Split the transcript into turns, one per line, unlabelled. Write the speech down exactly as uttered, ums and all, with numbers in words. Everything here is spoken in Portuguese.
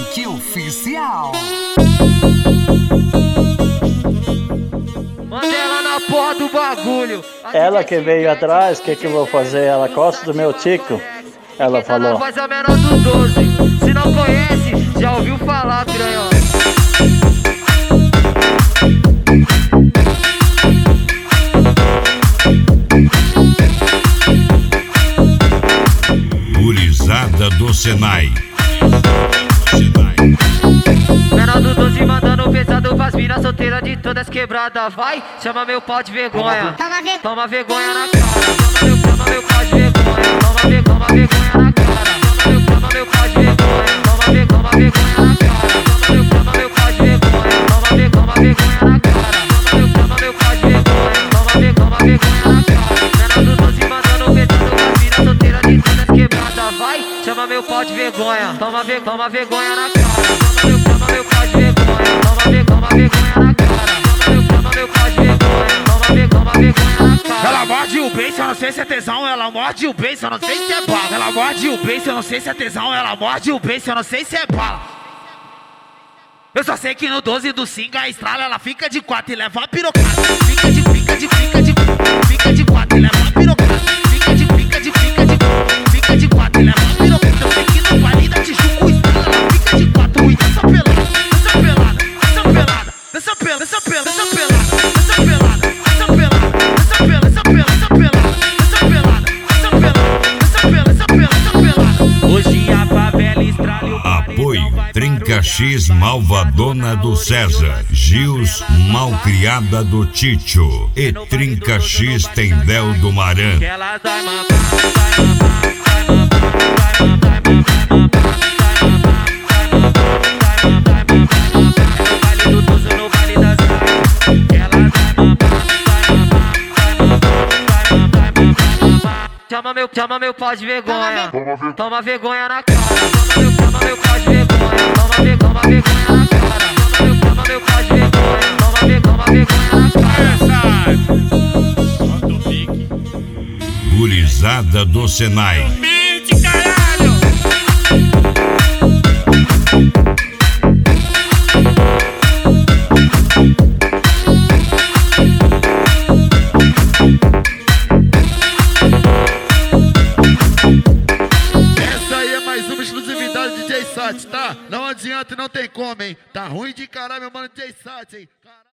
Kaique Oficial.
Manda ela na porra do bagulho.
Ela que veio atrás, o que que eu vou fazer? Ela gosta do meu tico. Ela falou.
Faz a menor do doze. Se não conhece, já ouviu falar, piranhão.
Gurizada do Senai.
Menor do doze mandando pesado pras minas solteiras de todas quebradas. Vai, chama meu pau de vergonha.
Toma, ver...
Toma vergonha na cara. Chama meu, chama meu pau de vergonha. Toma, ver, toma vergonha na cara. Chama meu, chama meu pau de vergonha. Toma, ver, toma vergonha na cara. Chama meu, chama meu pau de vergonha. Toma, ver, toma vergonha na cara. Chama meu, chama meu pau de vergonha. Toma, ver, toma vergonha na cara. Menor do doze mandando pesado pras minas solteiras de todas quebradas. Vai, chama meu pau de vergonha. Toma, ver, toma vergonha na cara. Chama meu, chama meu pau de vergonha. Toma, ver, toma vergonha na cara. Chama meu, chama meu pau de vergonha. Toma, ver, toma vergonha na cara.
Ela morde o beijo, eu não sei se é tesão. Ela morde o beijo, eu não sei se é bala. Ela morde o beijo, eu não sei se é tesão. Ela morde o beijo, eu não sei se é bala. Eu só sei que no doze do Singa a estrala, ela fica de quatro e leva a pirocada. Fica de, fica de, fica de, fica de quatro e leva a pirocada. Fica de, fica de, fica de, fica de quatro e leva a pirocada. Eu sei que no vale da Tijuca o estrala, ela fica de quatro e dança pelada, dança pelada, dança pelada, dança pelada, dança pelada, dança pelada, dança pelada, dança pelada, dança pelada, dança pelada, dança pelada, dança pelada, dança pelada, dança pelada, dança pelada. Hoje a favela estrala e o
Apoio Trinca X Malvadona do César, Gils Malcriada do Títio e Trinca X Tendel do Maran.
Ela vai mamar, vai mamar, vai mamar, vai mamar, vai mamar, vai mamar, vai mamar, vai mamar. No baile do doze, no baile das raias. Ela vai mamar, vai mamar, vai mamar, vai mamar, vai mamar. Chama meu, chama meu pau de vergonha. Toma vergonha na cara. Chama meu, chama meu pau de vergonha. Toma ver, toma vergonha na cara. Chama meu, chama meu pau de vergonha. Toma ver, toma vergonha na cara.
Gurizada do Senai.
Mente, caralho! Essa aí é mais uma exclusividade do D J Sat, tá? Não adianta e não tem como, hein? Tá ruim de caralho, meu mano D J Sat, hein?